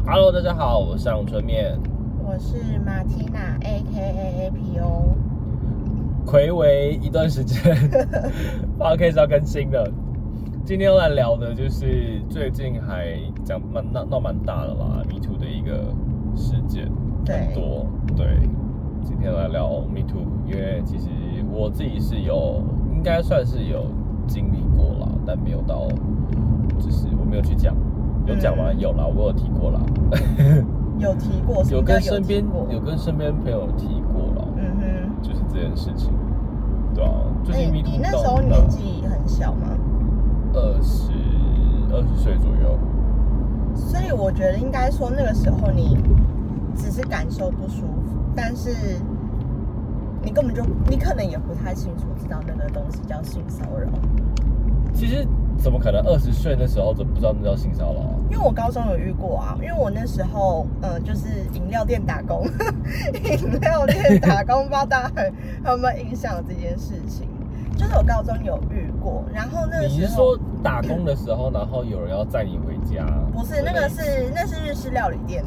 Hello， 大家好，我是上春面， 我是马缇娜 ，AKA APO。 睽违一段时间，Podcast 要更新了。今天要来聊的就是最近还闹蛮大的啦 ，Me Too 的一个事件，很多。对，今天来聊 Me Too， 因为其实我自己是应该算是有经历过啦，但没有到，就是我没有去讲。有讲吗？有啦，我有提过啦。 有提过， 有跟身边朋友提过啦。就是这件事情，对啊。最近迷途你那时候年纪很小吗 ？20岁左右。 所以我觉得应该说那个时候你只是感受不舒服，但是你可能也不太清楚知道那个东西叫性骚扰。 其实怎么可能20岁的时候怎么不知道那叫性骚扰啊？ 因为我高中有遇过啊，因为我那时候就是饮料店打工，饮料店打工，不知道大家有没有印象这件事情？就是我高中有遇过，然后那个时候你是说打工的时候，然后有人要载你回家？ 不是，那是日式料理店。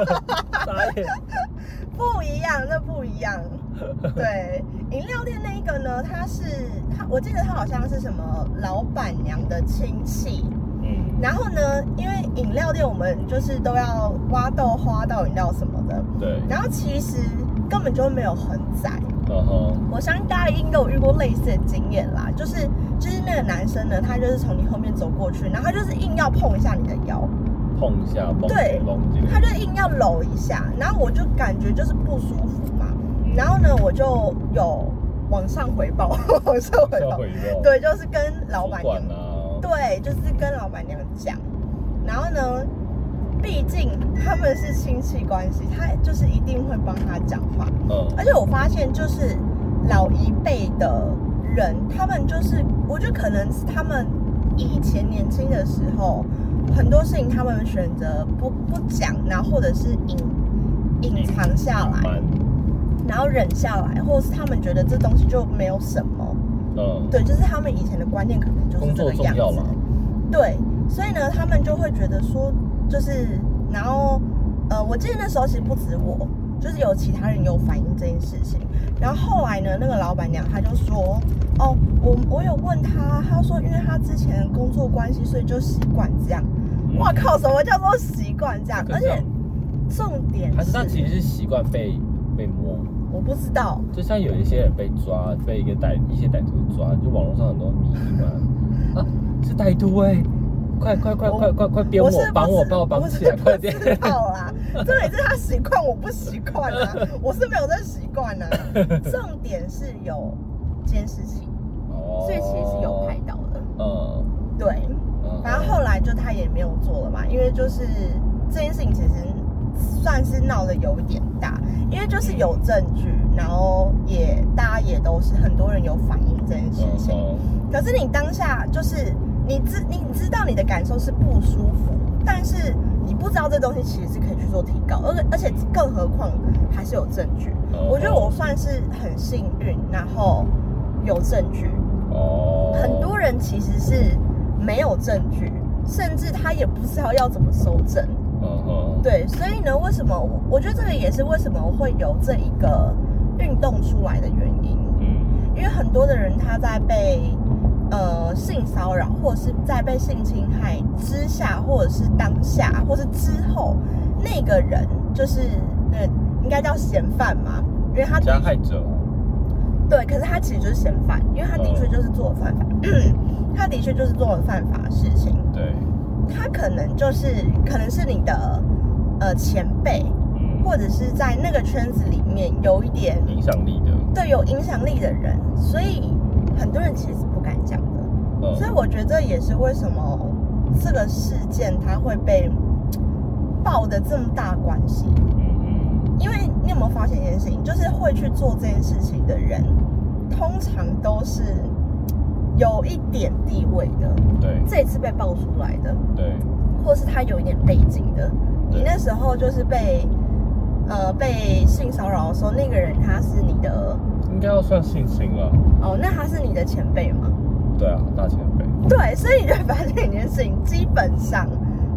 不一样，那不一样。对，饮料店那一个呢，我记得他好像是什么老板娘的亲戚。然后呢，因为饮料店我们就是都要挖豆花倒饮料什么的。对。然后其实根本就没有很窄。我相信大家应该有遇过类似的经验啦，就是那个男生呢，他就是从你后面走过去，然后他就是硬要碰一下你的腰。碰一下，对，他就硬要搂一下，然后我就感觉就是不舒服嘛，然后呢，我就有往上回报，对，就是跟老板娘，对，就是跟老板娘讲，然后呢，毕竟他们是亲戚关系，他就是一定会帮他讲话，而且我发现就是老一辈的人，他们就是我觉得可能是他们以前年轻的时候。很多事情他们选择不讲，然后或者是隐藏下来，然后忍下来，或者是他们觉得这东西就没有什么。对，就是他们以前的观念可能就是这个样子。对，所以呢，他们就会觉得说，就是，然后我记得那时候其实不止我，就是有其他人有反映这件事情。然后后来呢，那个老板娘她就说，哦，我有问她，她说因为她之前工作关系，所以就习惯这样。哇靠！什么叫做习惯这样？而且重点还是他其实是习惯被摸。 我不知道。 就像有一些人被抓，被一些歹徒抓，就网络上很多迷嘛。啊，是歹徒哎！快编我，把我绑起来，快点！ 不知道啦，这也是他习惯，我不习惯啊，我是没有这习惯啊。重点是有监视器，所以其实是有拍到的。对。然后后来就他也没有做了嘛，因为就是这件事情其实算是闹得有一点大，因为就是有证据，然后大家也都是很多人有反映这件事情。可是你当下就是你知道你的感受是不舒服，但是你不知道这东西其实是可以去做提告，而且更何况还是有证据。我觉得我算是很幸运，然后有证据。很多人其实是没有证据，甚至他也不知道要怎么搜证。对，所以呢，为什么我觉得这个也是为什么会有这一个运动出来的原因。因为很多的人他在被性骚扰，或者是在被性侵害之下，或者是当下，或是之后，那个人就是应该叫嫌犯嘛，因为他加害者。 对，可是他其实就是嫌犯，因为他的确就是做了犯法，他的确就是做了犯法的事情。对，他可能是你的前辈，或者是在那个圈子里面有一点影响力的， 对，有影响力的人，所以很多人其实是不敢讲的。所以我觉得这也是为什么这个事件它会被爆的这么大关系。因为你有没有发现一件事情，就是会去做这件事情的人，通常都是有一点地位的，对，这一次被爆出来的，对，或是他有一点背景的。你那时候就是被性骚扰的时候，那个人他是你的， 应该要算性侵了。 那他是你的前辈吗？ 对啊，大前辈。 对，所以你就会发现一件事情，基本上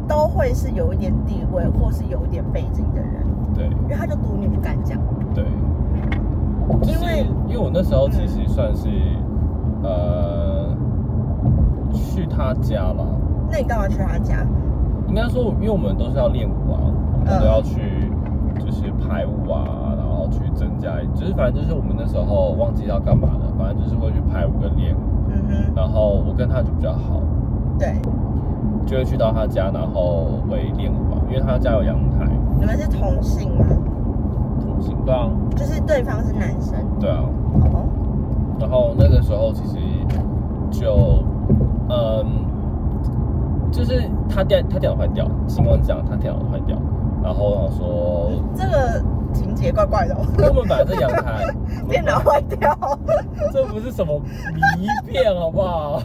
都会是有一点地位或是有一点背景的人。 对， 因为他就独女不敢讲。 对，因为我那时候其实算是去他家啦。 那你干嘛去他家？ 应该说，因为我们都是要练舞啊，我们都要去就是排舞啊，然后去增加，就是反正就是我们那时候忘记要干嘛了，反正就是会去排舞跟练舞。然后我跟他就比较好， 对， 就会去到他家，然后会练舞嘛，因为他家有阳台。 你们是同性吗？ 同性，对啊，就是对方是男生。 对啊。然后那个时候其实就就是他电脑坏掉，新闻讲他电脑坏掉，然后我说这个情节怪怪的。 我们本来在阳台， 电脑坏掉， 这不是什么迷片好不好？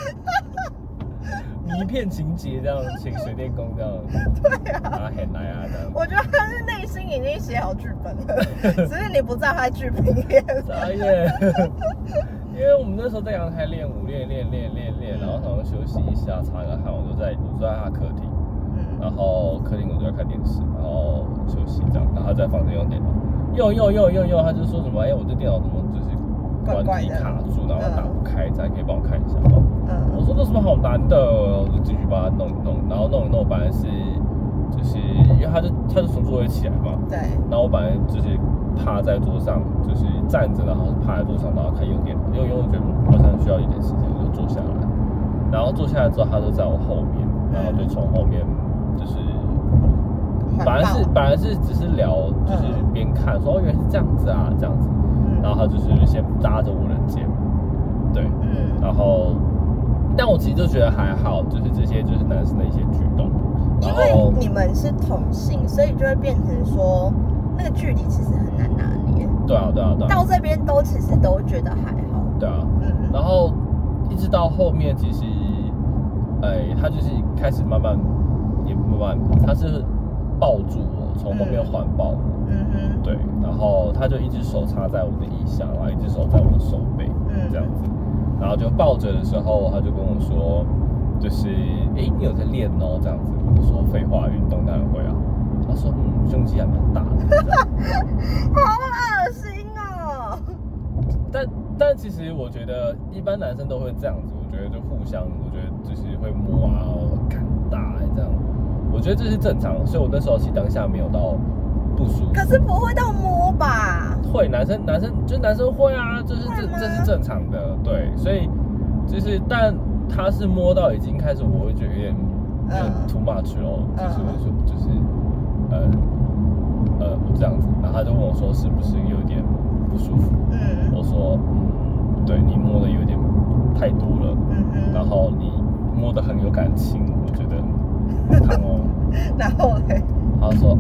迷片情节这样，请水电工这样。 对啊。 拿很来啊这样。 我觉得他是内心已经写好剧本了，只是你不在他剧本里。 傻眼。因为我们那时候在阳台练舞，练，然后想要休息一下，擦个汗，我就在他客厅，然后客厅我就在看电视，然后休息这样，然后他在房间用电脑，用，他就说什么，我这电脑怎么就是关机卡住，然后打不开，这样可以帮我看一下吗？我说这什么好难的，我就继续帮他弄一弄，然后弄一弄，本来是就是因为他就从座位起来嘛， 对， 然后我本来就是趴在桌上，就是站着，然后趴在桌上，然后看用电脑，因为我觉得好像需要一点时间，我就坐下来。然后坐下来之后，他就在我后面，然后就从后面就是本来是只是聊，就是边看说原来是这样子啊，这样子。然后他就是先搭着我的肩，对，然后但我其实就觉得还好，就是这些就是男生的一些举动。 因为你们是同性，所以就会变成说那个距离其实很难拿捏。 对啊。 到这边其实都觉得还好。 对啊，然后一直到后面，其实，他就是开始慢慢，他是抱住我，从后面环抱我。对，然后他就一只手插在我的腋下，然后一只手在我的手背，这样子，然后就抱着的时候，他就跟我说，就是你有在练哦，这样子。我说废话，运动当然会啊。他说胸肌还蛮大的。 好恶心哦。 但其实我觉得一般男生都会这样子，我觉得就互相，我觉得就是会摸啊、干打这样，我觉得这是正常的，所以我那时候其实当下没有到不舒服。 可是不会到摸吧？ 会，男生会啊，这是正常的，对，所以就是但他是摸到已经开始，我会觉得有点 too much 咯，就是我这样子，然后他就问我说是不是有点不舒服？我说对，你摸的有点太多了，然后你摸的很有感情，我觉得很烫哦。 然后嘞？ 他说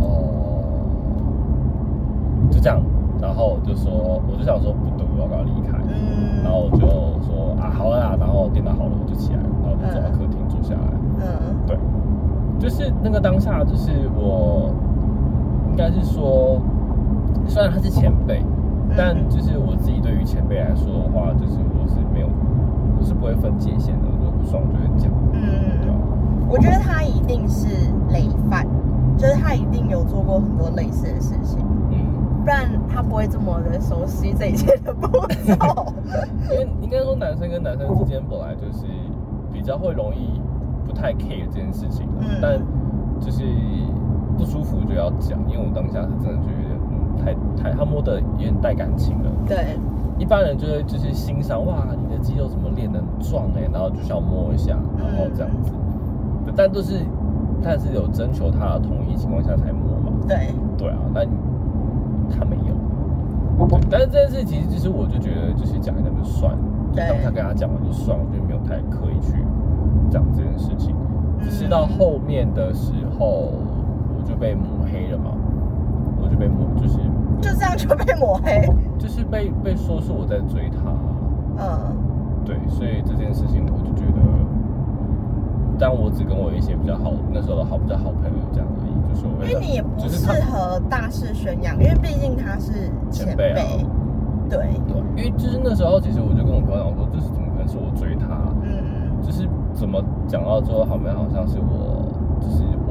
就这样，然后我就想说不对，我要赶快离开，然后我就说好了啦，然后电脑好了我就起来了，然后就走到客厅坐下来，对，就是那个当下，就是我应该是说，虽然他是前辈，但就是我自己对于前辈来说的话，就是我是不会分界限的，我不爽就会讲，对吧？ 我觉得他一定是累犯，就是他一定有做过很多类似的事情，不然他不会这么的熟悉这一切的步骤。 因为应该说男生跟男生之间本来就是比较会容易不太 care 这件事情，但就是不舒服就要讲，因为我当下是真的觉得太他摸的有点带感情了。 对， 一般人就会就是欣赏哇，你的肌肉怎么练得很壮然后就想摸一下，然后这样子，但是有征求他的同意情况下才摸嘛。对啊，但他没有。对，但是这件事其实就是我就觉得就是讲一讲就算了，就当他跟他讲完就算了，我就没有太刻意去讲这件事情。只是到后面的时候，我就被抹黑了嘛，我就被就这样就被抹黑， 就是被说是我在追他，对，所以这件事情我就觉得，但我只跟我一些比较好那时候的比较好朋友讲而已，就说因为你也不适合大肆宣扬，因为毕竟他是前辈，对， 因为就是那时候其实我就跟我朋友讲说，就是怎么可能是我追他，就是怎么讲到之后好像是我就是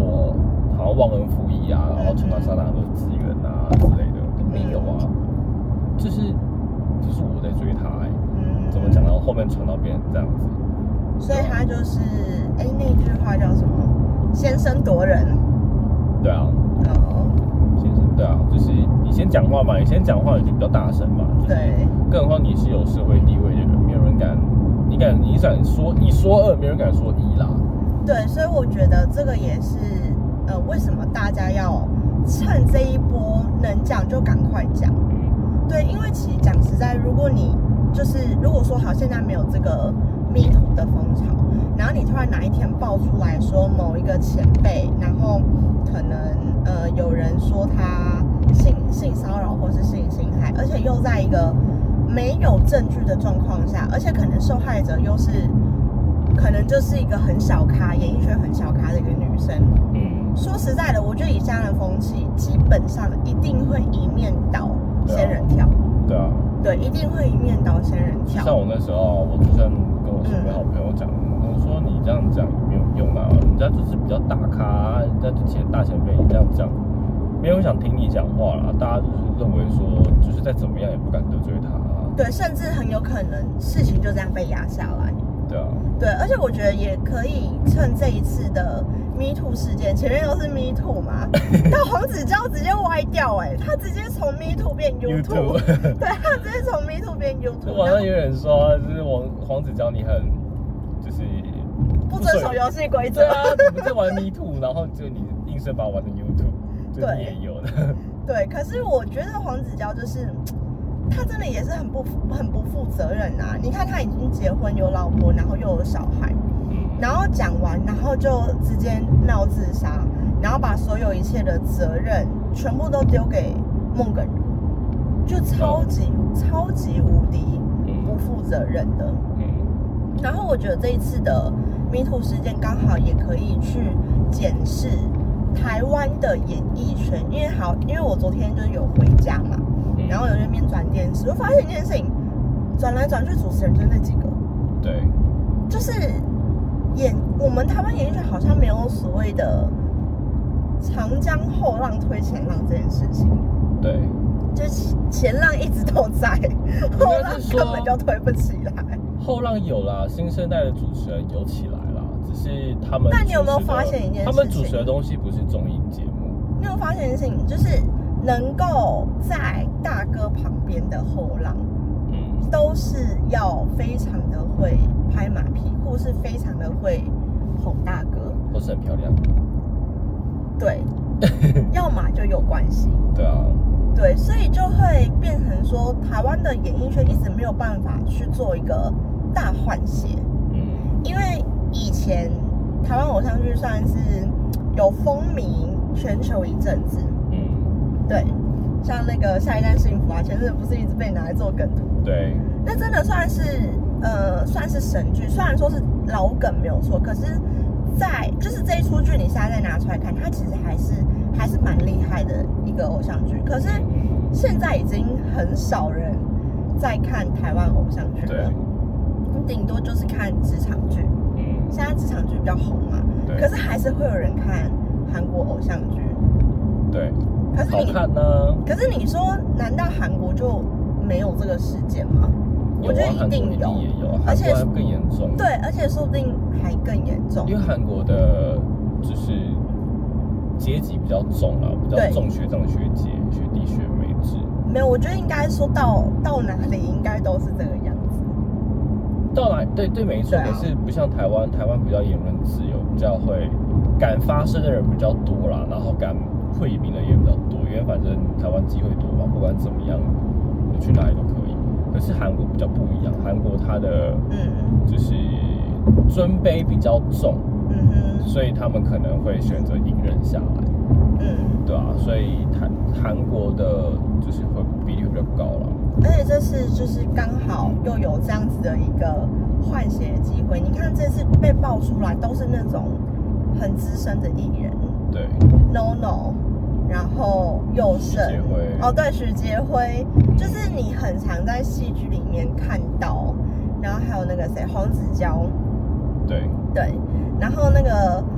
我好像忘恩负义啊，然后传到沙达很多资源啊之类的，没有啊，就是我在追他怎么讲到后面传到变成这样子， 所以他就是那句话叫什么？先声夺人。 对啊。先声对啊，就是你先讲话嘛，你先讲话你就比较大声嘛，对。更何况你是有社会地位的人，没有人敢，你敢说你说二，没人敢说一啦。 对，所以我觉得这个也是为什么大家要趁这一波能讲就赶快讲。对，因为其实讲实在，如果说好现在没有这个 Me Too 的风潮，然后你突然哪一天爆出来说某一个前辈，然后可能有人说他性骚扰或是性侵害，而且又在一个没有证据的状况下，而且可能受害者又是可能就是一个很小咖，演艺圈很小咖的一个女生。说实在的，我觉得以现在的风气，基本上一定会一面倒仙人跳。对啊。对，一定会一面倒仙人跳。 像我那时候，我就算跟我身边好朋友讲，我说你这样讲没有用啊，人家就是比较大咖，人家之前大前辈，你这样讲，没有人想听你讲话啦。大家就是认为说，就是再怎么样也不敢得罪他。 对，甚至很有可能事情就这样被压下来。 对啊。对， 而且我觉得也可以趁这一次的 Me Too 事件，前面都是 Me Too 嘛，到黄子佼直接歪掉他直接从 Me Too 变 YouTube， 对，他直接从 Me Too 变 YouTube。 网上有人说，就是黄子佼你很就是不遵守游戏规则， 对啊，你不是玩 Me Too， 然后就你硬是把它玩成 YouTube， 就你也有的。 对，可是我觉得黄子佼就是他真的也是很不负责任啊！你看他已经结婚有老婆，然后又有小孩，然后讲完，然后就直接闹自杀，然后把所有一切的责任全部都丢给孟耿如，就超级无敌不负责任的。然后我觉得这一次的 Me Too 事件刚好也可以去检视台湾的演艺圈，因为我昨天就是有回家嘛。然后有那边转电视，我发现一件事情，转来转去主持人就那几个。对。就是我们台湾演艺圈好像没有所谓的长江后浪推前浪这件事情。对。就是前浪一直都在，后浪根本就推不起来。 后浪有啦，新生代的主持人有起来啦，只是他们。 但你有没有发现一件事情？ 他们主持的东西不是综艺节目。 你有发现一件事情，就是能够在大哥旁边的后浪，都是要非常的会拍马屁，或是非常的会哄大哥， 或是很漂亮。 对，要么就有关系。 对啊。 对，所以就会变成说，台湾的演艺圈一直没有办法去做一个大换血。因为以前台湾偶像剧算是有风靡全球一阵子。对，像那个《下一站幸福》啊，前阵不是一直被拿来做梗图。对，那真的算是神剧，虽然说是老梗没有错，可是就是这一出剧，你现在再拿出来看，它其实还是蛮厉害的一个偶像剧。可是现在已经很少人在看台湾偶像剧了，顶多就是看职场剧。现在职场剧比较红嘛，可是还是会有人看韩国偶像剧。对。可是好看呢。可是你说，难道韩国就没有这个事件吗？我觉得一定有， 而且更严重。 对，而且说不定还更严重。 因为韩国的就是阶级比较重了，比较重学长学姐、学弟学妹制。 没有，我觉得应该说到哪里应该都是这个样子。 到哪对没错，可是不像台湾比较言论自由，比较会敢发声的人比较多啦，然后敢退名的也比较多，因为反正台湾机会多嘛，不管怎么样，你去哪里都可以。可是韩国比较不一样，韩国它的就是尊卑比较重，所以他们可能会选择隐忍下来，对啊，所以韩国的就是会比例会比较高啦。 而且这次就是刚好又有这样子的一个换血的机会。你看这次被爆出来都是那种很资深的艺人，对 ，NONO， 然后佑胜，对，许杰辉，就是你很常在戏剧里面看到，然后还有那个谁，黄子佼，对，然后那个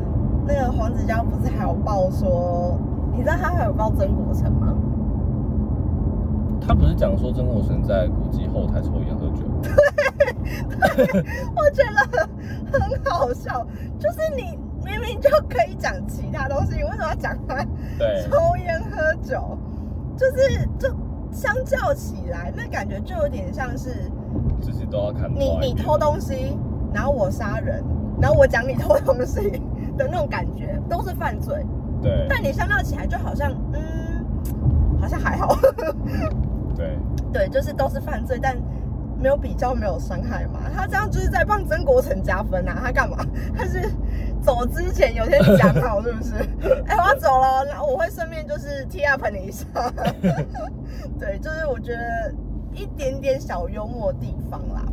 那个黄子佼不是还有爆说，你知道他还有爆曾国城吗？ 他不是讲说曾国城在古迹后台抽烟喝酒？ 对，我觉得很好笑，就是你明明就可以讲其他东西，你为什么要讲他抽烟喝酒？就相较起来，那感觉就有点像是， 就是都要看你偷东西，然后我杀人，然后我讲你偷东西的那种感觉，都是犯罪。 对。 但你相较起来，就好像好像还好。对，就是都是犯罪，但没有比较，没有伤害嘛。他这样就是在帮曾国城加分啊！他干嘛？他是走之前有先讲好，是不是？我要走了，然后我会顺便就是 tee up 你一下。对，就是我觉得一点点小幽默的地方啦。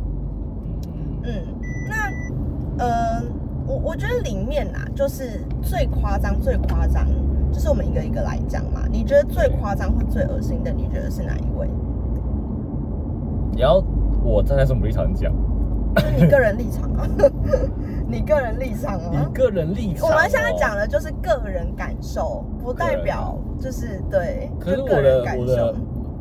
那我觉得里面啊，就是最夸张，就是我们一个一个来讲嘛。你觉得最夸张或最恶心的，你觉得是哪一位？ 你要我站在什么立场讲？ 就是你个人立场啊，你个人立场啊， 你个人立场。 我们现在讲的就是个人感受，不代表就是对。 可是个人感受，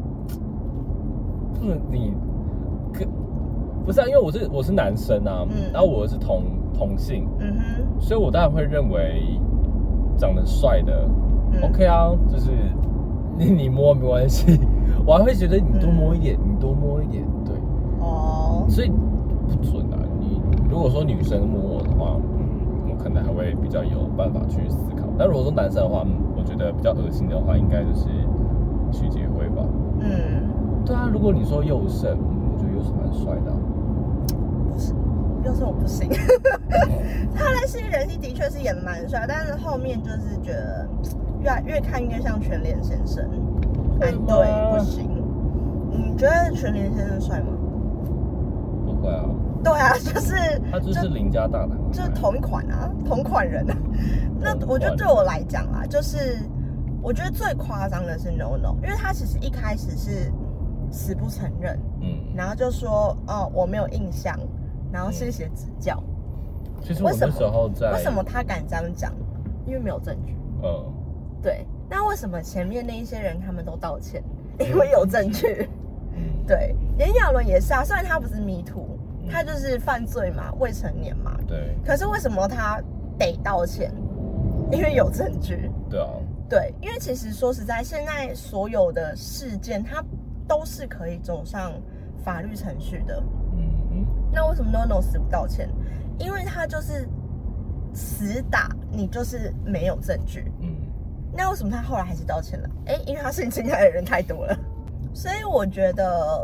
不是啊，因为我是男生啊，然后我是同性，所以我当然会认为长得帅的，OK 啊，就是你摸没关系，我还会觉得你多摸一点，对。哦。所以不准啊！你如果说女生摸我的话，我可能还会比较有办法去思考。但如果说男生的话，我觉得比较恶心的话，应该就是许杰辉吧。对啊，如果你说佑胜，我觉得佑胜蛮帅的。 不是，佑胜我不行。他在新人戏的确是演蛮帅，但是后面就是觉得越看越像全联先生。对，不行。你觉得全联先生帅吗？ 不会啊。 对啊，就是他就是邻家大男， 就是同一款啊，同款人啊。那我觉得对我来讲啊，就是我觉得最夸张的是 NONO， 因为他其实一开始是死不承认，然后就说我没有印象，然后谢谢指教。 其实我那时候为什么他敢这样讲？因为没有证据。对。那为什么前面那一些人他们都道歉？因为有证据。对，炎亚纶也是啊，虽然他不是 Me Too，他就是犯罪嘛，未成年嘛。 对。 可是为什么他得道歉？因为有证据。 对啊。 对，因为其实说实在，现在所有的事件，它都是可以走上法律程序的。那为什么 NONO 死不道歉？因为他就是死打你，就是没有证据。那为什么他后来还是道歉了？因为他性侵害的人太多了。所以我觉得，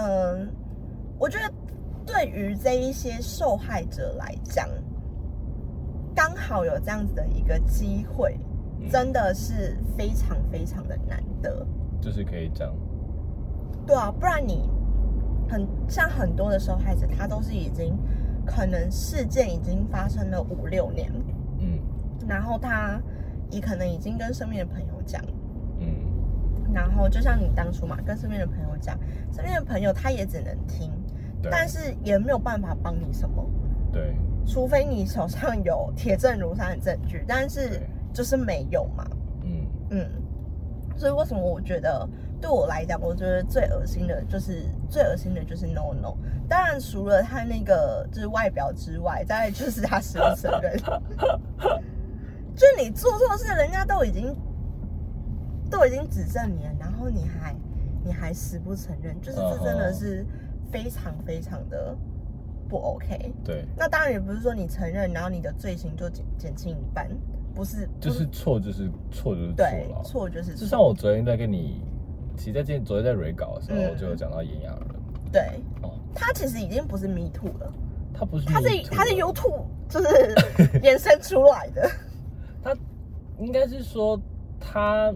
对于这一些受害者来讲，刚好有这样子的一个机会，真的是非常非常的难得。 就是可以这样。 对啊，不然你像很多的受害者，他都是已经可能事件已经发生了5、6年，然后他也可能已经跟身边的朋友讲，然后就像你当初嘛，跟身边的朋友讲，身边的朋友他也只能听，但是也没有办法帮你什么。 对， 除非你手上有铁证如山的证据，但是就是没有嘛。所以为什么我觉得对我来讲，我觉得最恶心的就是 NONO。当然除了他那个就是外表之外，再来就是他死不承认。就你做错事，人家都已经指证你了，然后你还死不承认，就是这真的是非常非常的不 OK。 对。那当然也不是说你承认，然后你的罪行就减轻一半，不是。 就是错就是错了。 对，错就是错。 就像我昨天在跟你，其实昨天在蕊稿的时候，就有讲到炎亚纶。 对。他其实已经不是 Me Too 了。 他不是。 他是 YouTube 就是衍生出来的。 他应该是说他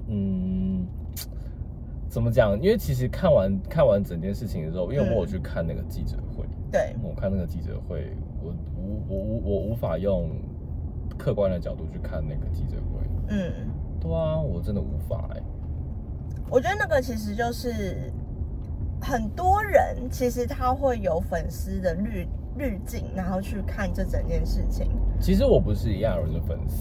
怎么讲？因为其实看完整件事情的时候，因为我有去看那个记者会， 对， 我看那个记者会，我无法用客观的角度去看那个记者会。对啊，我真的无法我觉得那个其实就是很多人其实他会有粉丝的滤镜，然后去看这整件事情。 其实我不是炎亚纶的粉丝。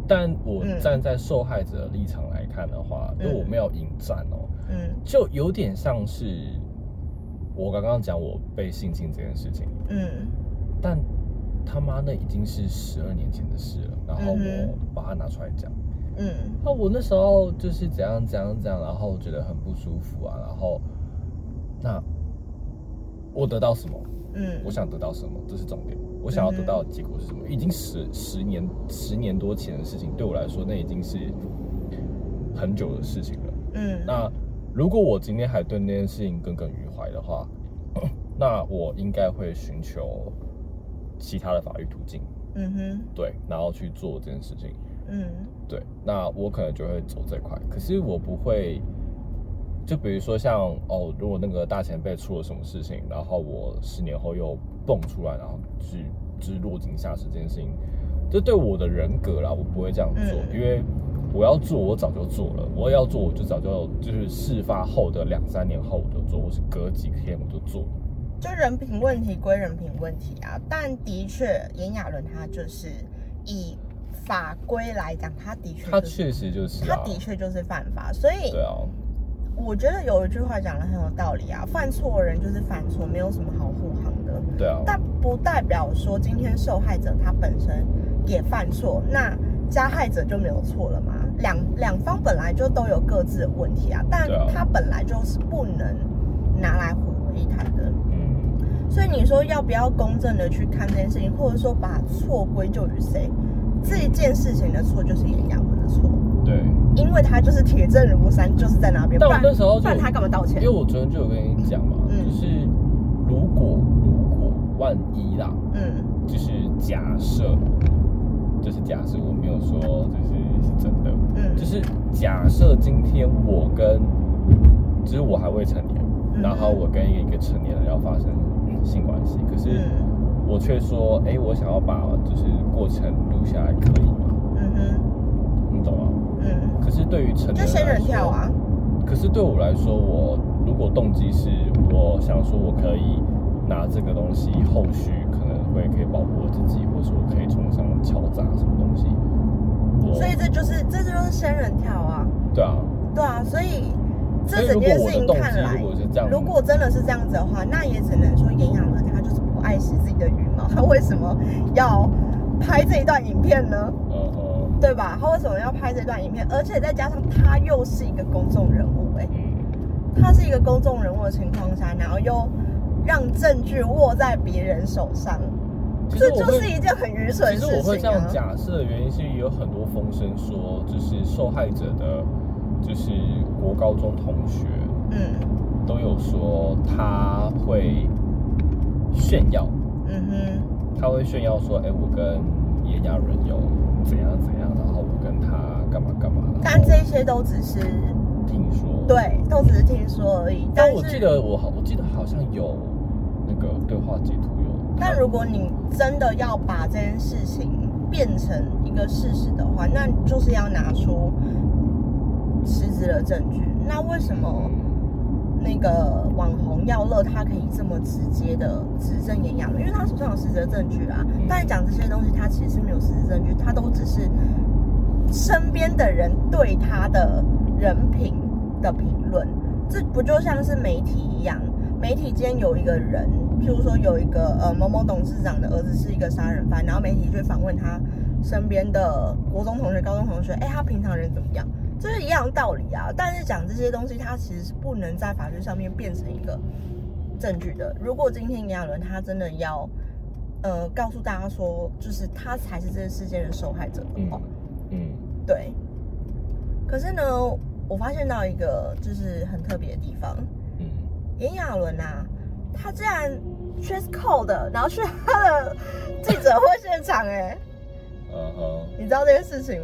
但我站在受害者的立场来看的话，因为我没有引战哦，就有点像是我刚刚讲我被性侵这件事情，但他妈那已经是12年前的事了，然后我把它拿出来讲，那我那时候就是怎样，然后觉得很不舒服啊，然后那我得到什么？我想得到什么？这是重点。我想要得到的结果是什么？已经10年多前的事情，对我来说那已经是很久的事情了。那如果我今天还对那件事情耿耿于怀的话，那我应该会寻求其他的法律途径。对，然后去做这件事情。对，那我可能就会走这块，可是我不会。就比如说像如果那个大前辈出了什么事情，然后我10年后又蹦出来，然后就是落井下石这件事情，这对我的人格啦，我不会这样做，因为我要做我早就做了，我要做我就早就是事发后的2-3年后我就做，或是隔几天我就做。 就人品问题归人品问题啊，但的确炎亚纶他就是以法规来讲，他确实就是他的确就是犯法，所以对啊。 我觉得有一句话讲得很有道理啊，犯错的人就是犯错，没有什么好护航的。 对啊。 但不代表说今天受害者他本身也犯错，那加害者就没有错了吗？两方本来就都有各自的问题啊，但他本来就是不能拿来混为一谈的。所以你说要不要公正的去看这件事情，或者说把错归咎于谁？这一件事情的错就是炎亚纶的错。 对。 因为他就是铁证如山，就是在那边。 但我那时候不然他干嘛道歉？ 因为我昨天就有跟你讲嘛，就是如果万一啦，就是假设，我没有说是真的，就是假设今天就是我还未成年，然后我跟一个成年人要发生性关系，可是我却说，我想要把就是过程录下来，可以吗？你懂吗？可是对于成年人来说，就仙人跳啊。可是对我来说，我如果动机是我想说我可以拿这个东西，后续可以保护我自己，或者我可以冲上敲诈什么东西。 所以这就是仙人跳啊。 对啊， 所以这整件事情看来，如果真的是这样子的话，那也只能说炎亚纶他就是不爱惜自己的羽毛，他为什么要拍这一段影片呢？对吧？他为什么要拍这段影片？而且再加上他又是一个公众人物，他是一个公众人物的情况下，然后又让证据握在别人手上，这就是一件很愚蠢的事情。 其实我会这样假设的原因是，有很多风声说，就是受害者的，就是国高中同学，都有说他会炫耀，他会炫耀说，我跟炎亚纶有怎样，然后我跟他干嘛， 但这些都只是听说， 对，都只是听说而已。 但我记得好像有那个对话截图有。 但如果你真的要把这件事情变成一个事实的话，那就是要拿出实质的证据。那为什么那个网红耀乐他可以这么直接的指证炎亚纶？因为他手上有实质的证据啊。但讲这些东西，他其实是没有实质证据，他都只是身边的人对他的人品的评论。这不就像是媒体一样？媒体今天有一个人，譬如说有一个某某董事长的儿子是一个杀人犯，然后媒体去访问他身边的国中同学、高中同学，他平常人怎么样？这是一样的道理啊。但是讲这些东西，它其实是不能在法律上面变成一个证据的。如果今天炎亚纶他真的要告诉大家说，就是他才是这个事件的受害者的话，对。可是呢，我发现到一个就是很特别的地方，炎亚纶啊，他竟然 dress code 的，然后去他的记者会现场，你知道这件事情吗？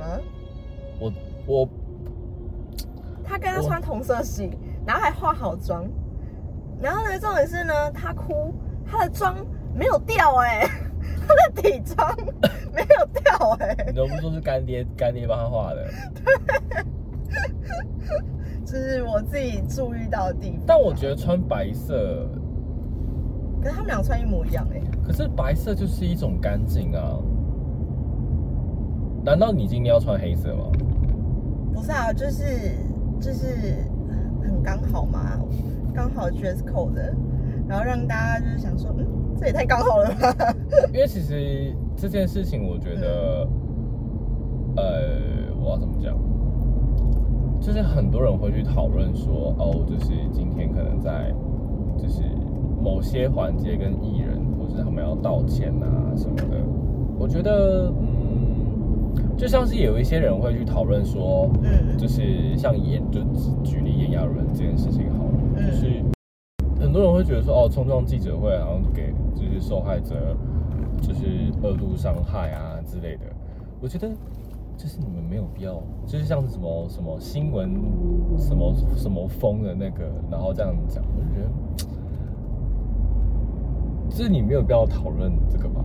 他跟他穿同色系，然后还化好妆，然后呢，重点是呢，他哭，他的妆没有掉，他的底妆没有掉， 你都不说是干爹帮他画的， 对。这是我自己注意到的地方。 但我觉得穿白色， 可是他们俩穿一模一样， 可是白色就是一种干净啊。 难道你今天要穿黑色吗？ 不是啊，就是很刚好嘛，刚好 dress code 的，然后让大家就是想说，这也太刚好了吧？ 因为其实这件事情，我觉得，我要怎么讲？就是很多人会去讨论说，就是今天可能在就是某些环节跟艺人，或是他们要道歉啊什么的。我觉得，就像是有一些人会去讨论说，就是像就举例炎亚纶这件事情好了，就是很多人会觉得说，冲撞记者会好像给就是受害者就是2度伤害啊之类的。我觉得就是你们没有必要，就是像是什么新闻什么风的那个，然后这样讲，我就觉得，就是你没有必要讨论这个吧。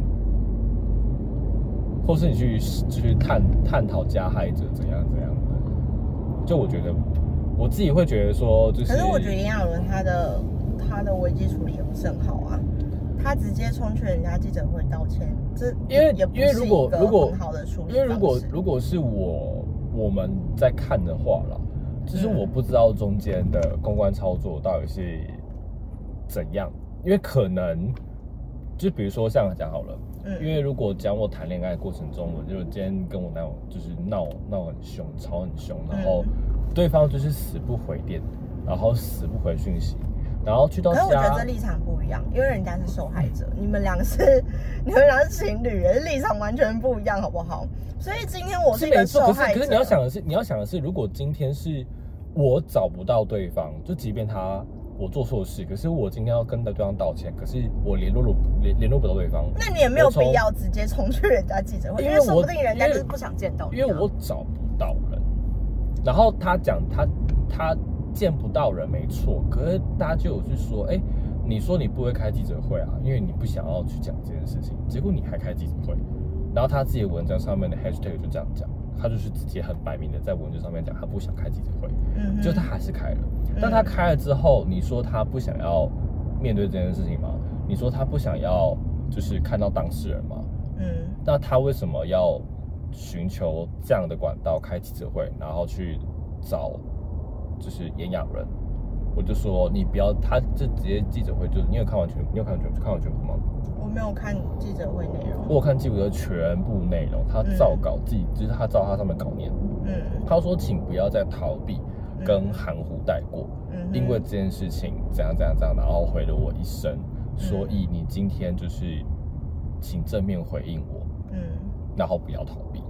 或是你去探讨加害者怎样的，就我觉得我自己会觉得说，就是。可是我觉得炎亚纶他的危机处理也不是很好啊，他直接冲去人家记者会道歉，这因为如果很好的处理方式。 因为如果是我们在看的话啦，就是我不知道中间的公关操作到底是怎样，因为可能就比如说像讲好了。因为如果讲我谈恋爱过程中，我就今天跟我男友就是闹很凶，吵很凶，然后对方就是死不回电，然后死不回讯息，然后去到家。 可是我觉得这立场不一样，因为人家是受害者，你们俩是情侣，立场完全不一样，好不好？所以今天我是一个受害者。 可是你要想的是，如果今天是我找不到对方，就即便我做错事，可是我今天要跟对方道歉，可是我联络不到对方， 那你也没有必要直接冲去人家记者会，因为说不定人家就是不想见到你。 因为我找不到人，然后他讲他见不到人没错，可是大家就有去说，你说你不会开记者会啊，因为你不想要去讲这件事情，结果你还开记者会，然后他自己的文章上面的 hashtag 就这样讲。他就是直接很摆明的在文字上面讲，他不想开记者会，就他还是开了。但他开了之后，你说他不想要面对这件事情吗？你说他不想要就是看到当事人吗？那他为什么要寻求这样的管道开记者会，然后去找就是炎亚纶？我就说你不要，他就直接记者会就你有看完全部吗？ 我没有看记者会内容， 我有看记者会全部内容，他照稿就是他照他上面稿念。他说请不要再逃避跟含糊带过，因为这件事情怎样，然后回了我一声，所以你今天就是请正面回应我，然后不要逃避。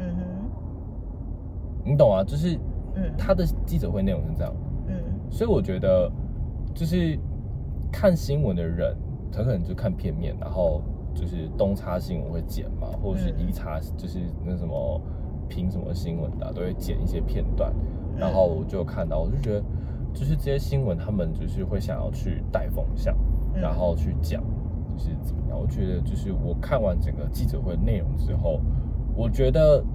你懂啊？就是他的记者会内容是这样。所以我觉得，就是看新闻的人，他可能就看片面，然后就是东插新闻会剪嘛，或者是一插就是那什么评什么新闻的，都会剪一些片段，然后我就看到，我就觉得，就是这些新闻他们就是会想要去带风向，然后去讲就是怎么样。我觉得就是我看完整个记者会内容之后，我觉得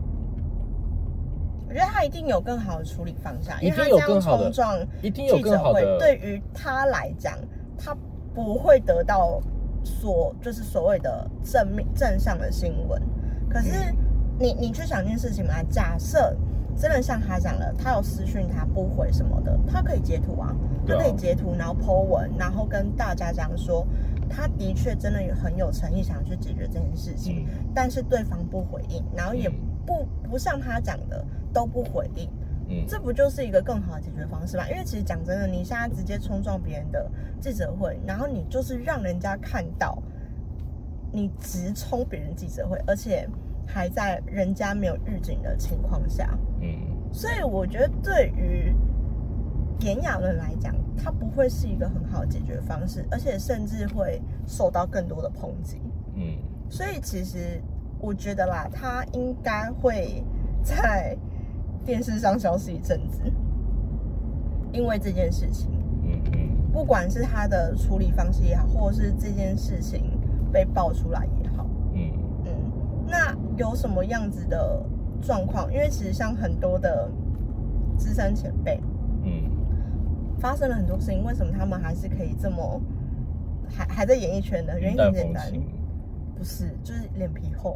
他一定有更好的处理方向， 因为他这样冲撞一定有更好的。 对于他来讲，他不会得到就是所谓的正向的新闻。可是你去想一件事情嘛，假设真的像他讲了，他有私讯他不回什么的，他可以截图啊，他可以截图，然后 po 文，然后跟大家讲说，他的确真的很有诚意想去解决这件事情，但是对方不回应，然后也不像他讲的都不回应，这不就是一个更好的解决方式吗？因为其实讲真的，你现在直接冲撞别人的记者会，然后你就是让人家看到你直冲别人记者会，而且还在人家没有预警的情况下，所以我觉得对于炎亚纶来讲，他不会是一个很好的解决方式，而且甚至会受到更多的抨击。所以其实我觉得啦，他应该会在电视上消失一阵子，因为这件事情，不管是他的处理方式也好，或者是这件事情被爆出来也好，那有什么样子的状况？因为其实像很多的资深前辈，发生了很多事情，为什么他们还是可以这么还在演艺圈的？原因很简单，不是就是脸皮厚。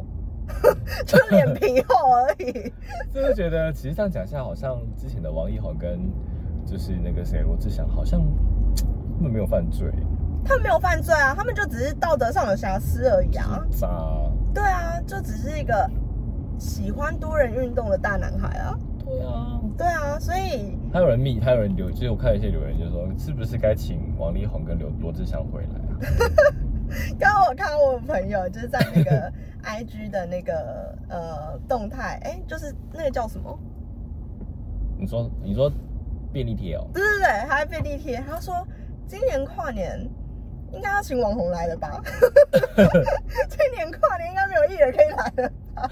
就脸皮厚而已。 就是觉得其实这样讲下，好像之前的王力宏跟就是那个谁罗志祥，好像他们没有犯罪。 他们没有犯罪啊，他们就只是道德上有瑕疵而已啊。 渣。 对啊，就只是一个喜欢多人运动的大男孩啊。对啊，所以还有人留，就是我看一些留言就说，是不是该请王力宏跟罗志祥回来啊？ 刚刚我看我朋友就是在那个 IG 的那个动态，就是那个叫什么？ 你说便利贴哦？ 对，他在便利贴，他说今年跨年应该要请网红来了吧？今年跨年应该没有艺人可以来了吧？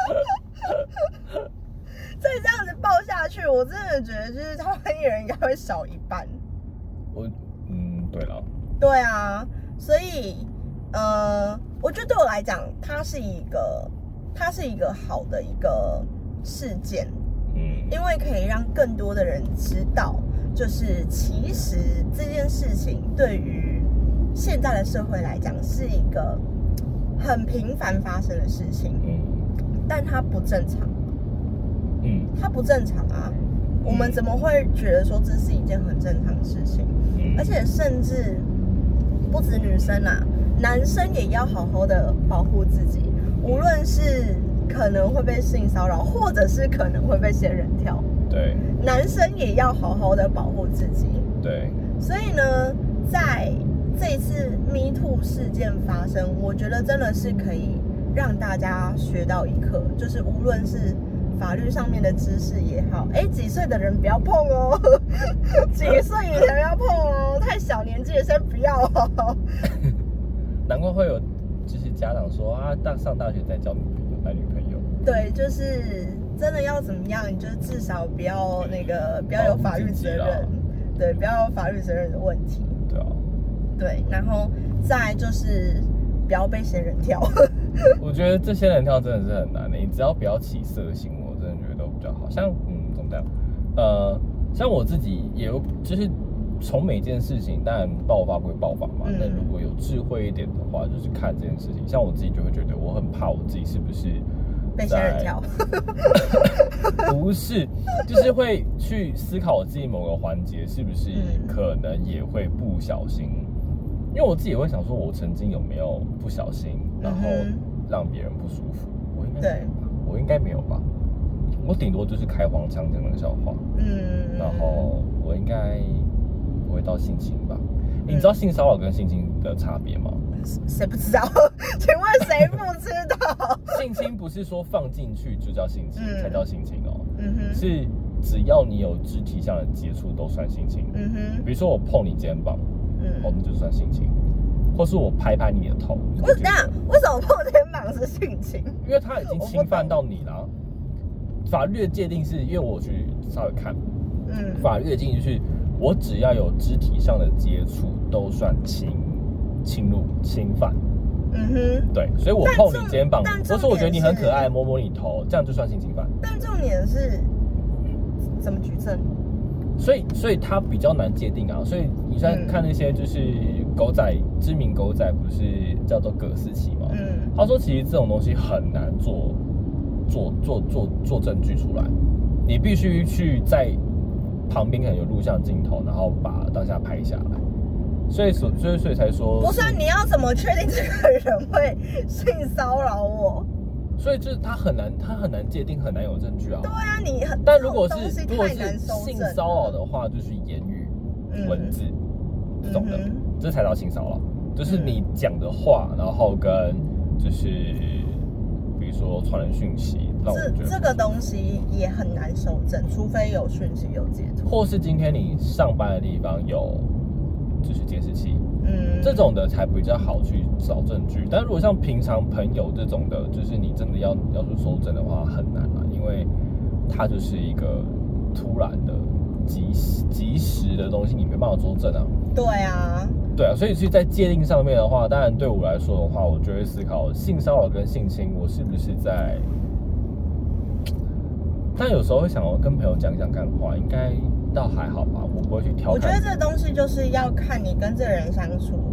再这样子报下去，我真的觉得就是台湾艺人应该会少一半。 对了。 对啊，所以我觉得对我来讲，它是一个好的一个事件，因为可以让更多的人知道，就是其实这件事情对于现在的社会来讲是一个很频繁发生的事情，但它不正常。它不正常啊！我们怎么会觉得说这是一件很正常的事情？而且甚至不止女生啊，男生也要好好的保护自己，无论是可能会被性骚扰，或者是可能会被仙人跳。 对， 男生也要好好的保护自己。 对， 所以呢，在这一次 Me Too 事件发生，我觉得真的是可以让大家学到一课，就是无论是法律上面的知识也好，几岁的人不要碰哦，几岁以前不要碰哦，太小年纪的先不要哦。 难怪会有就是家长说啊，上大学再交男女朋友。对， 就是真的要怎么样，你就至少不要不要有法律责任，对，不要有法律责任的问题。 对啊。对， 然后再来就是不要被仙人跳。 我觉得这仙人跳真的是很难的，你只要不要起色心，我真的觉得都比较好。像怎么讲？像我自己也有，就是从每件事情，当然爆发归爆发嘛，但如果有智慧一点的话，就是看这件事情。像我自己就会觉得，我很怕我自己是不是被仙人跳？ 不是，就是会去思考我自己某个环节是不是可能也会不小心。因为我自己也会想说，我曾经有没有不小心，然后让别人不舒服？我应该没有吧？我顶多就是开黄腔讲冷笑话，然后我应该不会到性侵吧？你知道性骚扰跟性侵的差别吗？ 谁不知道？请问谁不知道？ 性侵不是说放进去就叫性侵，才叫性侵哦。是只要你有肢体上的接触都算性侵。比如说我碰你肩膀。那就算性侵，或是我拍拍你的头。 为什么碰肩膀是性侵？ 因为他已经侵犯到你了。法律的界定是，因为我去稍微看，法律的界定是，我只要有肢体上的接触都算侵入、侵犯。对，所以我碰你肩膀，或是我觉得你很可爱，摸摸你头，这样就算性侵犯。 但重点是怎么举证？ 所以它比较难界定啊，所以你像看那些就是狗仔，知名狗仔不是叫做葛思琪吗？他说其实这种东西很难做证据出来，你必须去在旁边可能有录像镜头，然后把当下拍下来，所以才说不是你要怎么确定这个人会性骚扰我？ 所以就是他很难界定，很难有证据啊。 对啊， 但如果是性骚扰的话，就是言语、文字这种的，这才叫性骚扰。就是你讲的话，然后跟就是比如说传人讯息， 这个东西也很难收证，除非有讯息有截图， 或是今天你上班的地方有就是监视器。这种的才比较好去找证据，但如果像平常朋友这种的，就是你真的要去搜证的话很难啊，因为它就是一个突然的即时的东西，你没办法搜证啊。对啊，所以在界定上面的话，当然对我来说的话，我就会思考性骚扰跟性侵，我是不是在？但有时候会想要跟朋友讲干话，应该倒还好吧，我不会去挑。 我觉得这东西就是要看你跟这个人相处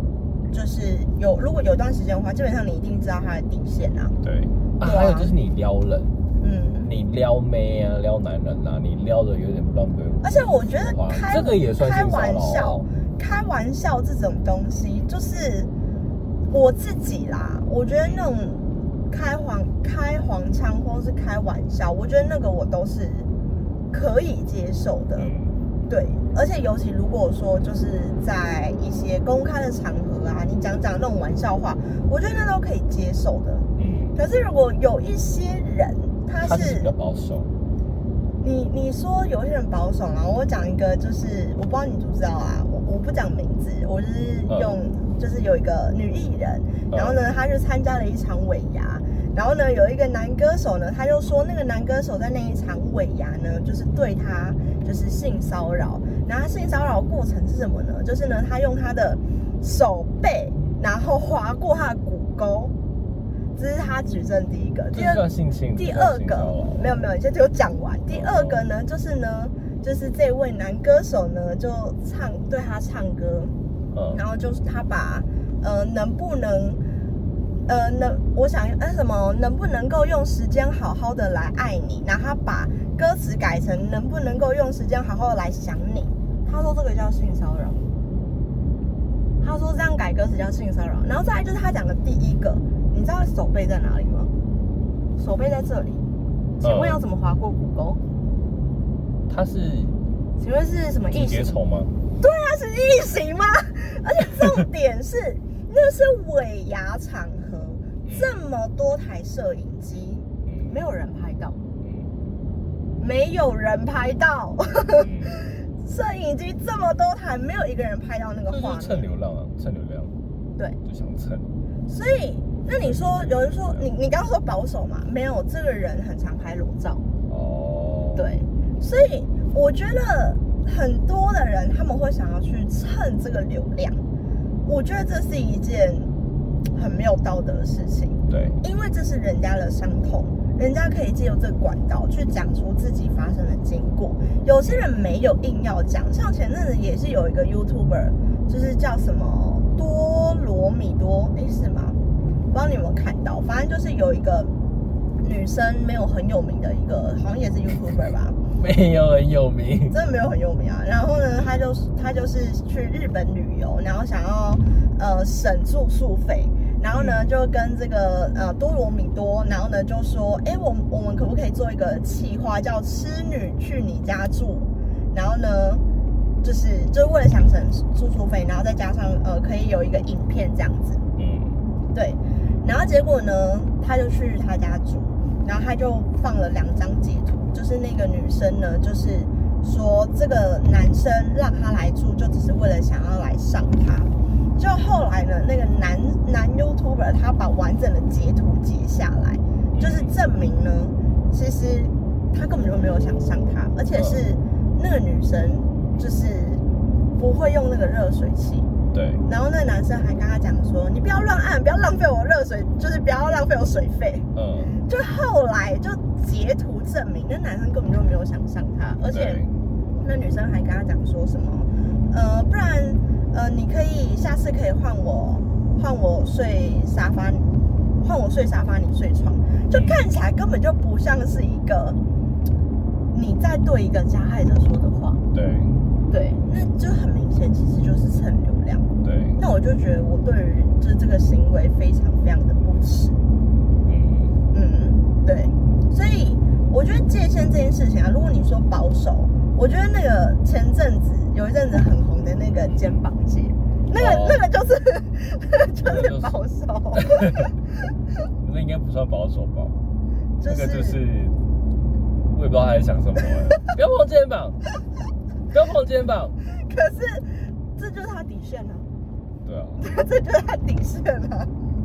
就是如果有段时间的话，基本上你一定知道他的底线啊。 对啊，还有就是你撩人，你撩妹啊，撩男人啊，你撩的有点乱的。 而且我觉得这个也算性骚扰。开玩笑这种东西，就是我自己啦，我觉得那种开黄腔或是开玩笑，我觉得那个我都是可以接受的。对，而且尤其如果说就是在一些公开的场合啊，你讲那种玩笑话，我觉得那都可以接受的。可是如果有一些人他是比较保守， 你说有些人保守啊，我讲一个，就是我不知道你知不知道啊，我不讲名字，我就是用就是有一个女艺人，然后呢，她就参加了一场尾牙。然后呢，有一个男歌手呢，他就说那个男歌手在那一场尾牙呢，就是对他就是性骚扰。然后他性骚扰过程是什么呢？就是呢，他用他的手背，然后划过他的骨沟。这是他举证第一个。第二个没有，你先听我讲完。第二个呢，就是这位男歌手呢，就对他唱歌，然后就是他把能不能。我想什么？能不能够用时间好好的来爱你？然后他把歌词改成能不能够用时间好好的来想你？他说这个叫性骚扰。他说这样改歌词叫性骚扰。然后再来就是他讲的第一个，你知道手背在哪里吗？手背在这里。请问要怎么划过骨沟？他是？请问是什么异形？吗？对啊，是异形吗？而且重点是。那是尾牙场合，这么多台摄影机，没有人拍到，没有人拍到，摄影机这么多台，没有一个人拍到那个画面。蹭流量啊，蹭流量。对，就想蹭。所以，那你说有人说你刚刚说保守嘛？没有，这个人很常拍裸照。哦。对，所以我觉得很多的人他们会想要去蹭这个流量。我觉得这是一件很没有道德的事情，对，因为这是人家的伤痛，人家可以借由这个管道去讲出自己发生的经过。有些人没有硬要讲，像前阵子也是有一个 YouTuber， 就是叫什么多罗米多，是吗？不知道你有没有看到，反正就是有一个女生没有很有名的一个，好像也是 YouTuber 吧。 没有很有名， 真的没有很有名啊。然后呢，他就是去日本旅游，然后想要省住宿费，然后呢就跟这个多罗米多，然后呢就说，我们可不可以做一个企划叫痴女去你家住？然后呢就是为了想省住宿费，然后再加上可以有一个影片这样子，对。然后结果呢，他就去他家住，然后他就放了2张截图。就是那个女生呢，就是说这个男生让她来住，就只是为了想要来上她。就后来呢，那个男 YouTuber 他把完整的截图截下来，就是证明呢，其实他根本就没有想上她，而且是那个女生就是不会用那个热水器。对。然后那个男生还跟他讲说：“你不要乱按，不要浪费我热水，就是不要浪费我水费。”就后来就截图证明，那男生根本就没有想上他，而且那女生还跟他讲说什么，不然你可以下次可以换我睡沙发，你睡床，就看起来根本就不像是一个你在对一个加害者说的话。对，那就很明显，其实就是蹭流量。对，那我就觉得我对于就是这个行为非常非常的不耻。对，所以我觉得界限这件事情啊，如果你说保守，我觉得那个前阵子有一阵子很红的那个肩膀戒，那个就是保守。 那应该不算保守吧？那个就是我也不知道他在想什么。不要碰肩膀，不要碰肩膀。 可是这就是他底线啊。 对啊， 这就是他底线啊。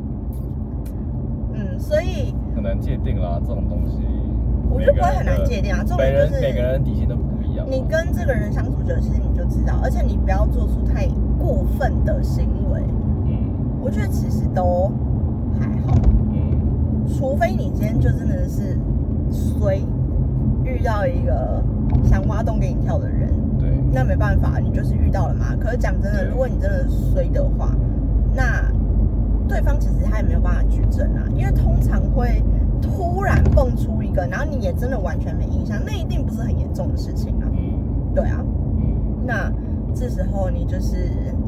所以很难界定啦，这种东西。 我觉得不会很难界定啊，重点就是每个人底线都不一样。 你跟这个人相处久，其实你就知道，而且你不要做出太过分的行为。我觉得其实都还好。除非你今天就真的是衰，遇到一个想挖洞给你跳的人，对，那没办法，你就是遇到了嘛。可是讲真的，如果你真的衰的话， 那对方其实他也没有办法举证啊，因为通常会突然蹦出一个，然后你也真的完全没印象，那一定不是很严重的事情啊。对啊。那这时候你就是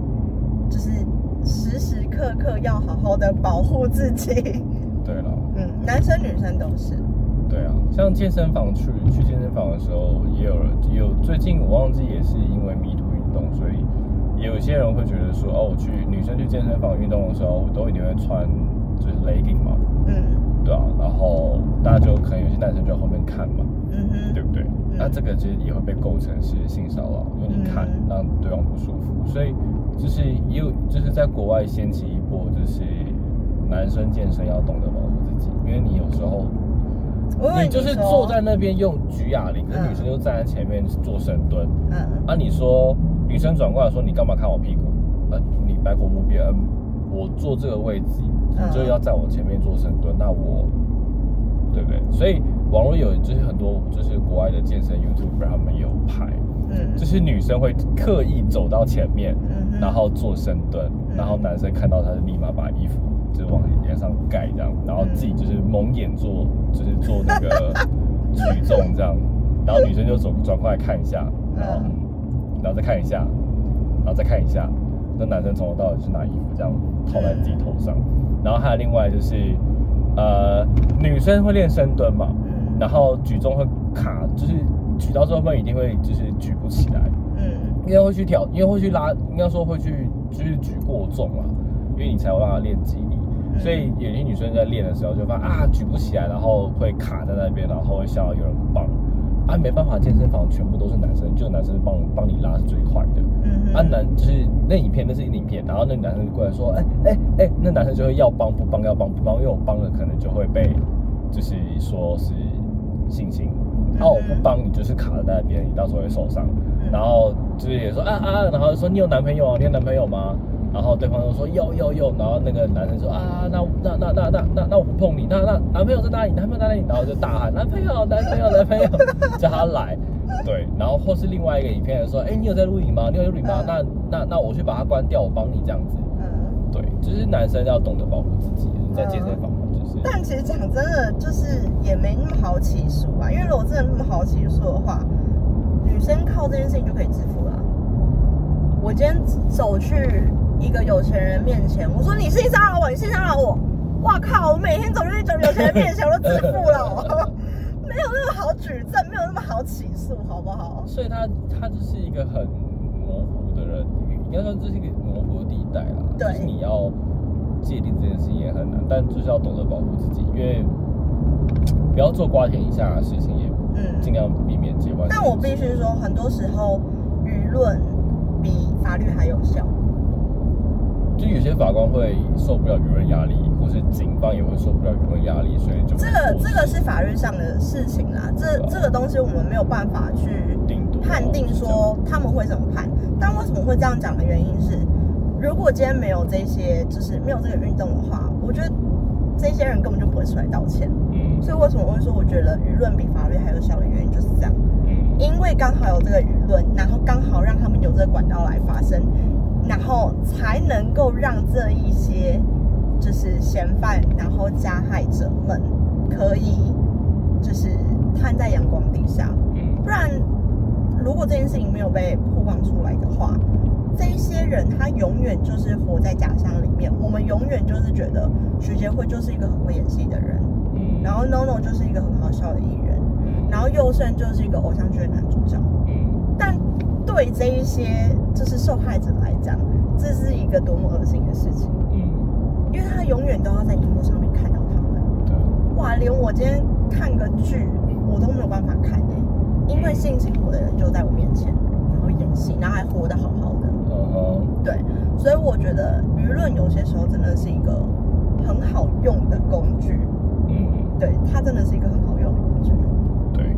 时时刻刻要好好的保护自己。 对了。 男生女生都是。 对啊，像健身房去健身房的时候，也有最近我忘记也是因为迷途运动，所以也有些人会觉得说，哦，女生去健身房运动的时候，我都一定会穿就是 legging 嘛，对啊，然后大家就可能有些男生就在后面看嘛，对不对？那这个其实也会被构成是性骚扰，因为你看让对方不舒服，所以就是也有就是在国外掀起一波，就是男生健身要懂得保护自己，因为你有时候。你就是坐在那边用举哑铃，可是女生就站在前面做深蹲。你说女生转过来说你干嘛看我屁股？你百口莫辩。我坐这个位置，你就要在我前面做深蹲，那我对不对？所以网络有就是很多就是国外的健身 YouTuber 他们有拍，就是女生会刻意走到前面，然后做深蹲，然后男生看到他就立马把衣服。就是往脸上盖这样，然后自己就是蒙眼做，就是做那个举重这样，然后女生就转过来看一下，然后再看一下，然后再看一下，那男生从头到尾就拿衣服这样套在自己头上，然后还有另外就是，女生会练深蹲嘛，然后举重会卡，就是举到最后面一定会就是举不起来，因为会去拉，应该说会去就是举过重啦，因为你才有办法练肌力。所以有些女生在练的时候就发现举不起来，然后会卡在那边，然后会想要有人帮。没办法，健身房全部都是男生，就男生帮你拉是最快的。就是那影片，那是影片，然后那男生就过来说，那男生就会要帮不帮，要帮不帮，因为我帮了可能就会被就是说是性侵，我不帮你就是卡在那边，你到时候会受伤。然后就是也说然后就说你有男朋友啊？你有男朋友吗？然后对方就说有，然后那个男生说那我不碰你，那男朋友在哪里？男朋友在哪里？然后就大喊男朋友，叫他来，对，然后或是另外一个影片说，你有在录影吗？你有录影吗？那我去把它关掉，我帮你这样子，对，就是男生要懂得保护自己，在健身房就是。 但其实讲真的，就是也没那么好起诉啊，因为如果真的那么好起诉的话，女生靠这件事情就可以致富了。我今天走去一个有钱人面前，我说你性骚扰我，你性骚扰我，哇靠！我每天走去有钱人面前，我都致富了，没有那么好举证，没有那么好起诉，好不好？ 所以他就是一个很模糊的人，应该说这是一个模糊的地带啦。 对， 就是你要界定这件事情也很难，但就是要懂得保护自己，因为不要做瓜田李下的事情，也尽量避免结婚。 但我必须说，很多时候舆论比法律还有效。 就有些法官会受不了舆论压力，或是警方也会受不了舆论压力，所以就这个是法律上的事情啦。这个东西我们没有办法去判定说他们会怎么判。但为什么会这样讲的原因是，如果今天没有这些，就是没有这个运动的话，我觉得这些人根本就不会出来道歉。所以为什么我会说，我觉得舆论比法律还有效的原因就是这样。因为刚好有这个舆论，然后刚好让他们有这个管道来发声。然后才能够让这一些就是嫌犯，然后加害者们可以就是摊在阳光底下。不然如果这件事情没有被曝光出来的话，这一些人他永远就是活在假象里面。我们永远就是觉得许杰辉就是一个很会演戏的人，然后 NONO 就是一个很好笑的艺人，然后佑胜就是一个偶像剧的男主角。但对这一些就是受害者来讲，这是一个多么恶心的事情。因为他永远都要在荧幕上面看到他们。哇，连我今天看个剧，我都没有办法看因为性侵我的人就在我面前，然后演戏，然后还活得好好的。对，所以我觉得舆论有些时候真的是一个很好用的工具。对，它真的是一个很好用的工具。 对，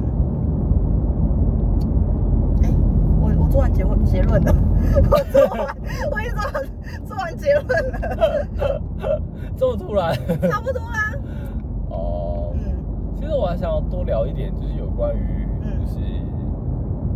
我做完结论了，我已经做完结论了， 这么突然？ 差不多啦。 其实我还想要多聊一点，就是有关于，就是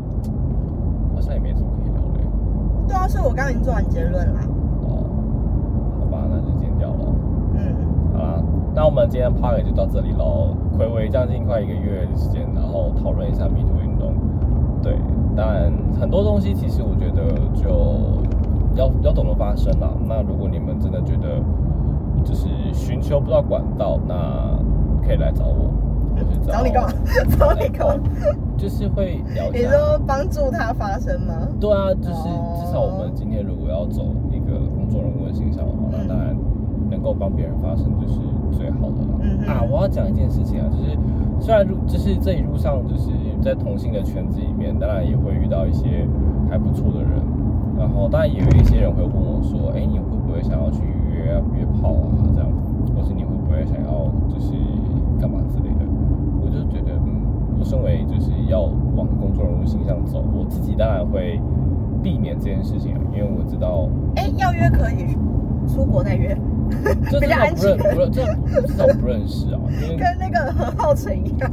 好像也没什么可以聊的。 对啊，所以我刚刚已经做完结论啦。 吧，那就剪掉了。好啦，那我们今天 podcast 就到这里喽。睽违将近快1个月的时间，然后讨论一下迷途运动。对，当然很多东西其实我觉得就要懂得发声啦。那如果你们真的觉得就是寻求不到管道，那可以来找我。 找你干嘛？找你干嘛？ 就是会聊一下。 你说帮助他发声吗？ 对啊，就是至少我们今天如果要走一个公众人物的形象的话，那当然能够帮别人发声就是最好的啦。我要讲一件事情啊，就是虽然就是这一路上就是在同性的圈子里面，当然也会遇到一些还不错的人，然后当然也有一些人会问我说，你会不会想要去约炮啊这样，或是你会不会想要就是干嘛之类的。我就觉得，我身为就是要往公众人物形象走，我自己当然会避免这件事情，因为我知道， 要约可以出国再约，比较安全。 至少不认识啊，因为跟那个何浩晨一样，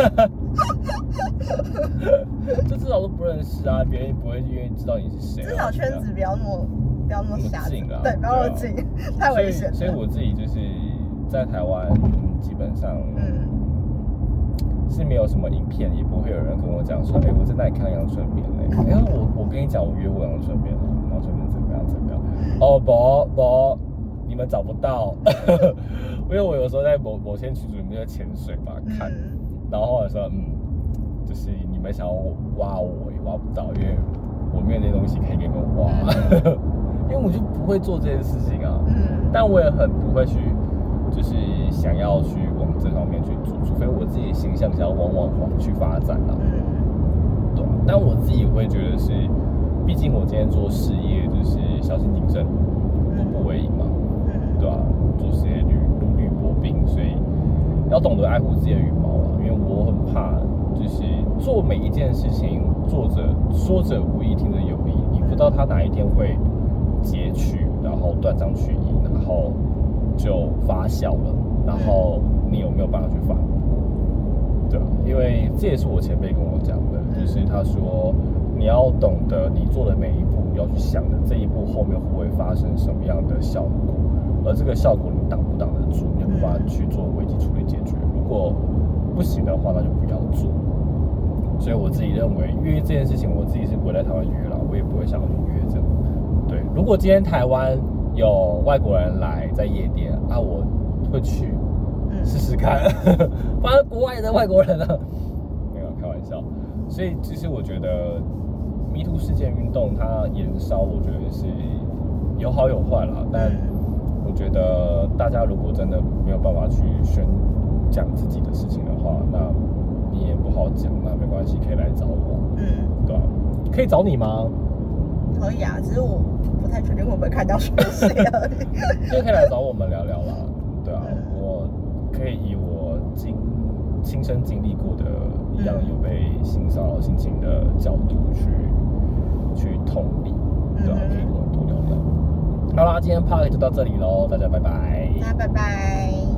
这至少都不认识啊，别人不会愿意知道你是谁。 至少圈子不要那么狭近啊， 对，不要那么近，太危险了。 所以我自己就是在台湾，基本上，是没有什么影片，也不会有人跟我讲说，我在那里看阳春面嘞。我跟你讲，我约过阳春面了，阳春面怎么样？不，你们找不到，因为我有时候在某些群组里面在潜水嘛看，然后后来说，就是你们想要挖我也挖不到，因为我没有那些东西可以给你们挖，因为我就不会做这件事情啊。但我也很不会去。就是想要去往这方面去做，除非我自己的形象想要往网红去发展啦。对。但我自己会觉得是，毕竟我今天做事业就是小心谨慎，步步为营嘛，对吧？做事业如履薄冰，所以要懂得爱护自己的羽毛啦。因为我很怕，就是做每一件事情，说者无意，听者有意，你不知道他哪一天会截取，然后断章取义，然后就发酵了，然后你有没有办法去反驳？对，因为这也是我前辈跟我讲的，就是他说你要懂得你做的每一步，要去想的这一步后面会不会发生什么样的效果，而这个效果你挡不挡得住，你有没有办法去做危机处理解决？如果不行的话，那就不要做。所以我自己认为约这件事情，我自己是不会在台湾约啦，我也不会想要去约这个。对，如果今天台湾有外国人来在夜店啊，我会去试试看。反正国外的外国人呢，没有开玩笑。所以其实我觉得迷途事件运动它延烧，我觉得是有好有坏啦。但我觉得大家如果真的没有办法去宣讲自己的事情的话，那你也不好讲，那没关系，可以来找我。对吧？可以找你吗？ 可以啊，只是我不太确定会不会看到讯息而已。 就可以来找我们聊聊啦，对啊，我可以以我亲身经历过的一样有被性骚扰性侵的角度去同理，对啊，可以跟我多聊聊。好啦，今天 podcast 就到这里喽，大家拜拜。 大家拜拜。